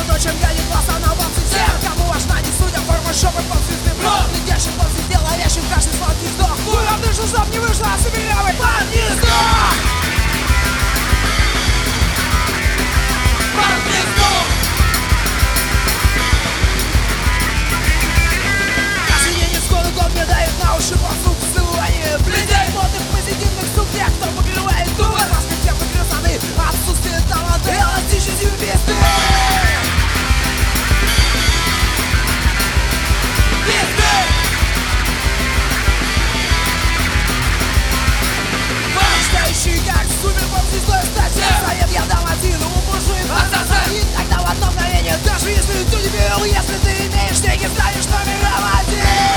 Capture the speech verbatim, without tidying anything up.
то, чем горит глаз, она во всех. Кому важна не судя, форма шопы, подсветный брод. Глядящий под звезде, ловящий в каждый сладкий вздох. Куда дышу, чтоб не вышла, а соберявый под гнездо. Под гнездо. Каждый день исходу год мне дает на уши послуг ссылания. Людей модных позитивных сук, тех, кто покрывает дубы. Маски всех красоты, отсутствие таланта, эластичности вместе. Мечтающий как супер поп-звездой стать. Совет я дам один, умушует отсосать. Тогда в одно мгновение, даже если ты не бил, если ты имеешь деньги, станешь номером один.